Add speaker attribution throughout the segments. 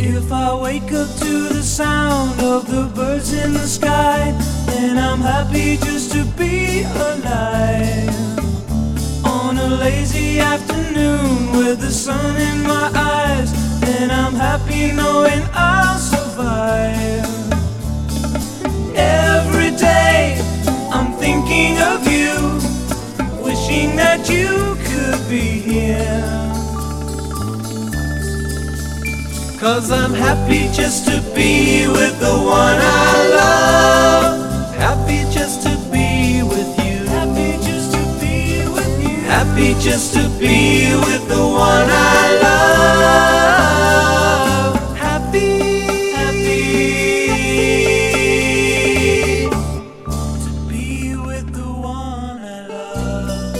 Speaker 1: If I wake up to the sound of the birds in the sky, then I'm happy just to be alive. On a lazy afternoon with the sun in my eyes, then I'm happy knowing I'll survive. Every day I'm thinking of you, wishing that you could be here. 'Cause I'm happy just to be with the one I love. Happy just to be with you. Happy just to be with you. Happy just to be with the one I love. Happy, happy to be with the one I love.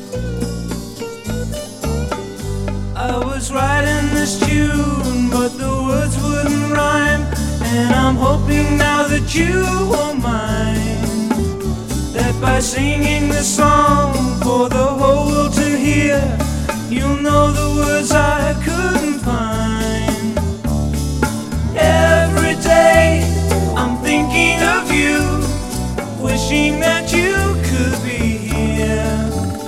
Speaker 1: I was writing this tune, but the words wouldn't rhyme, and I'm hoping now that you won't mind, that by singing this song for the whole world to hear, you'll know the words I couldn't find. Every day I'm thinking of you, wishing that you could be here.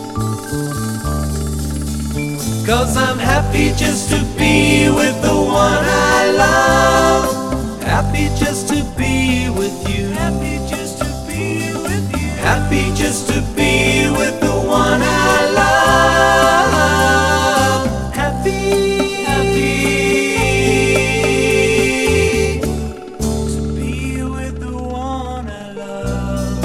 Speaker 1: 'Cause I'm happy just to be with the one I love. Happy just to be with you. Happy just to be with you. Happy just to be with the one I love. Happy, happy to be with the one I love.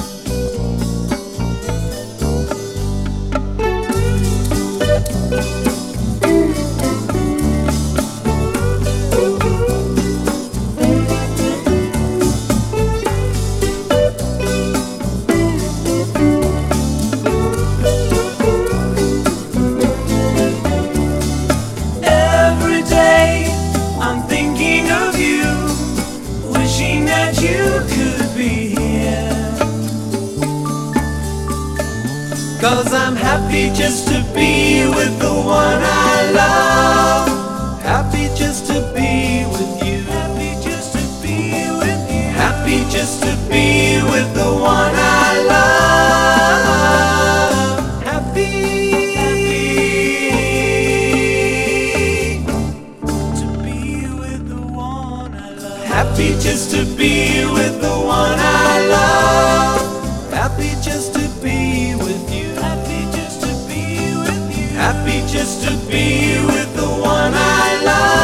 Speaker 1: You could be here. 'Cause I'm happy just to be with the one I love. Happy just to be with you. Happy just to be with you. Happy just to be with the one I love. Happy, happy to be with the one I love. Happy just to be with the one I love. Happy just to be with you. Happy just to be with you. Happy just to be with the one I love.